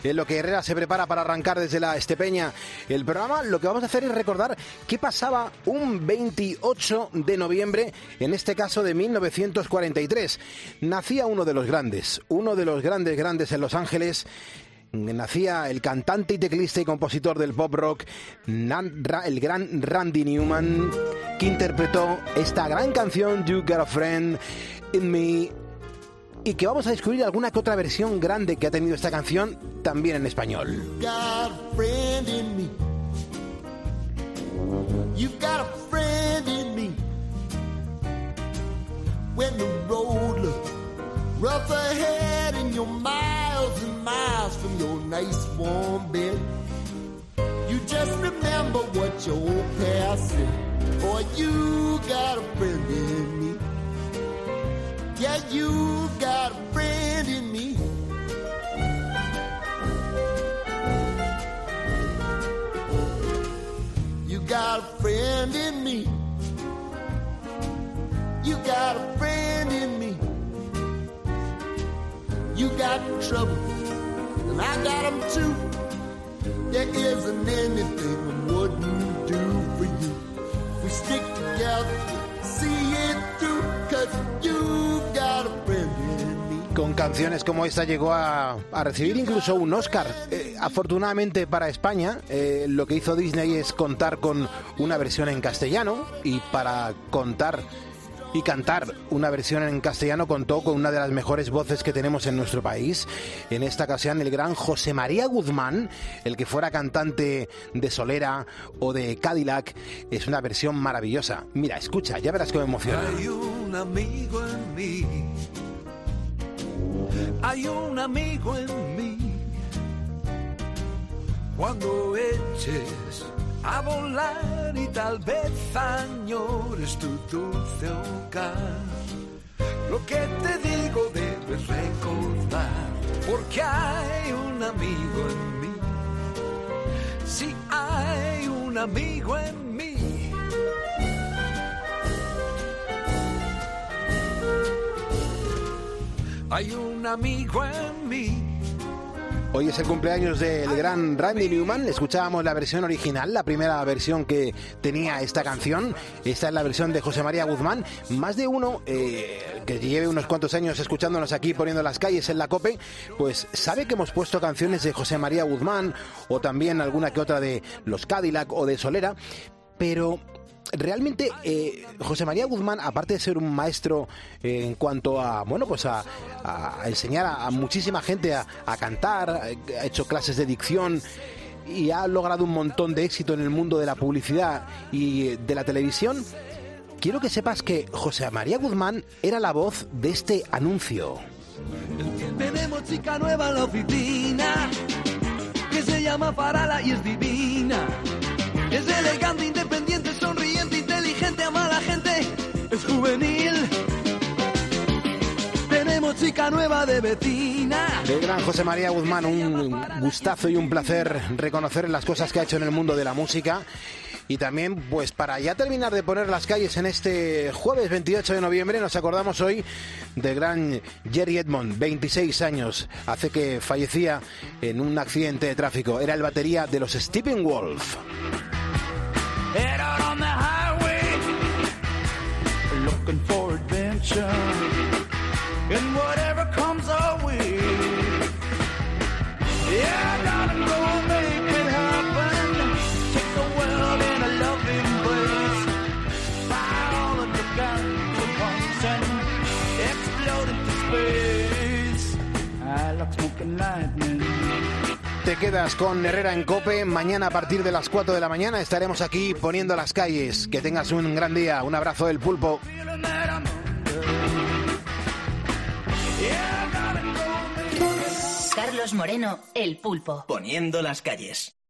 En lo que Herrera se prepara para arrancar desde la Estepeña el programa, lo que vamos a hacer es recordar qué pasaba un 28 de noviembre, en este caso de 1943. Nacía uno de los grandes en Los Ángeles. Nacía el cantante y teclista y compositor del pop rock, el gran Randy Newman, que interpretó esta gran canción You Got a Friend in Me, y que vamos a descubrir alguna que otra versión grande que ha tenido esta canción también en español. You got a friend in me. You got a friend in me. When the road looks rough ahead and you're miles and miles from your nice warm bed, you just remember what your old past said. Boy, you got a friend in me. Yeah, you got a friend in me. You got a friend in me. You got a friend in me. You got trouble, and I got them too. There isn't anything I wouldn't do for you. We stick together, see it through, 'cause you got a friend in me. Con canciones como esta llegó a recibir incluso un Oscar. Afortunadamente para España, lo que hizo Disney es contar con una versión en castellano, y para contar y cantar una versión en castellano contó con una de las mejores voces que tenemos en nuestro país. En esta ocasión el gran José María Guzmán, el que fuera cantante de Solera o de Cadillac. Es una versión maravillosa. Mira, escucha, ya verás cómo emociona. Hay un amigo en mí. Hay un amigo en mí. Cuando eches a volar y tal vez añores tu dulce hogar, lo que te digo debes recordar, porque hay un amigo en mí. Sí, hay un amigo en mí. Hay un amigo en mí. Hoy es el cumpleaños del gran Randy Newman. Escuchábamos la versión original, la primera versión que tenía esta canción. Esta es la versión de José María Guzmán. Más de uno que lleve unos cuantos años escuchándonos aquí, poniendo las calles en la COPE, pues sabe que hemos puesto canciones de José María Guzmán, o también alguna que otra de los Cadillac o de Solera, pero realmente José María Guzmán, aparte de ser un maestro en cuanto a, bueno, pues a enseñar a muchísima gente a cantar, ha hecho clases de dicción y ha logrado un montón de éxito en el mundo de la publicidad y de la televisión, quiero que sepas que José María Guzmán era la voz de este anuncio. Tenemos chica nueva en la oficina, que se llama Farala y es divina. Es elegante, independiente, sonriente, inteligente, ama a la gente, es juvenil. Tenemos chica nueva de vecina. El gran José María Guzmán, un gustazo y un placer reconocer las cosas que ha hecho en el mundo de la música. Y también, pues para ya terminar de poner las calles en este jueves 28 de noviembre, nos acordamos hoy del gran Jerry Edmond, 26 años, hace que fallecía en un accidente de tráfico. Era el batería de los Steppenwolf. Head out on the highway, looking for adventure, and whatever comes our way. Yeah, I gotta go make it happen. Take the world in a loving embrace. Fire all of the guns at once and explode into space. I like smoking lightning. Te quedas con Herrera en COPE. Mañana a partir de las 4 de la mañana estaremos aquí poniendo las calles. Que tengas un gran día. Un abrazo del Pulpo. Carlos Moreno, El Pulpo. Poniendo las calles.